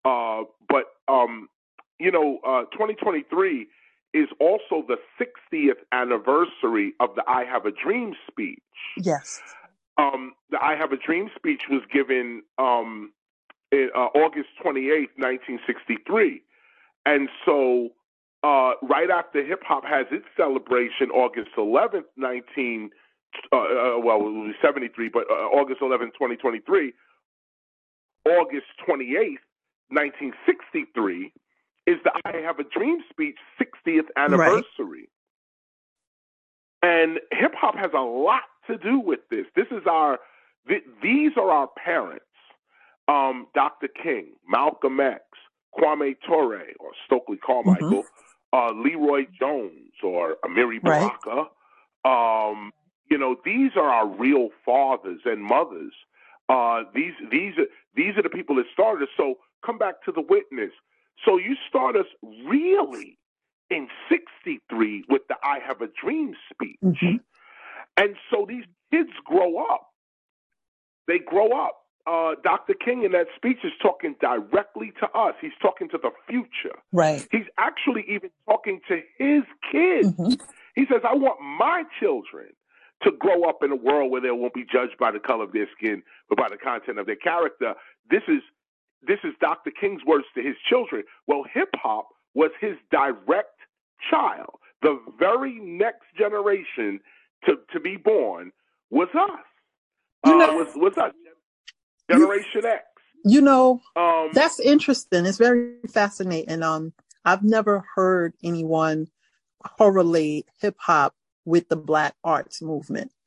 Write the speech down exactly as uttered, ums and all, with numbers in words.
Uh, but um, you know, uh, twenty twenty-three is also the sixtieth anniversary of the "I Have a Dream" speech. Yes. Um, the "I Have a Dream" speech was given um, in, uh, August twenty-eighth, nineteen sixty-three, and so uh, right after hip hop has its celebration, August eleventh, nineteen uh, uh, well, it was seventy-three, but uh, August eleventh, twenty twenty-three, August twenty-eighth, nineteen sixty-three, is the "I Have a Dream" speech sixtieth anniversary. Right. And hip hop has a lot to do with this. This is our, th- these are our parents. Um, Doctor King, Malcolm X, Kwame Ture, or Stokely Carmichael, mm-hmm. uh, Leroy Jones, or Amiri Baraka. Right. Um, you know, these are our real fathers and mothers. Uh, these these are these are the people that started us. So come back to the witness. So you start us really in sixty-three with the "I Have a Dream" speech. Mm-hmm. And so these kids grow up. They grow up. Uh, Doctor King in that speech is talking directly to us. He's talking to the future. Right. He's actually even talking to his kids. Mm-hmm. He says, I want my children to grow up in a world where they won't be judged by the color of their skin, but by the content of their character. This is this is Doctor King's words to his children. Well, hip-hop was his direct child. The very next generation to, to be born was us. You know, uh, was, was us. Generation you, X. You know, um, that's interesting. It's very fascinating. Um, I've never heard anyone correlate hip-hop with the Black arts movement.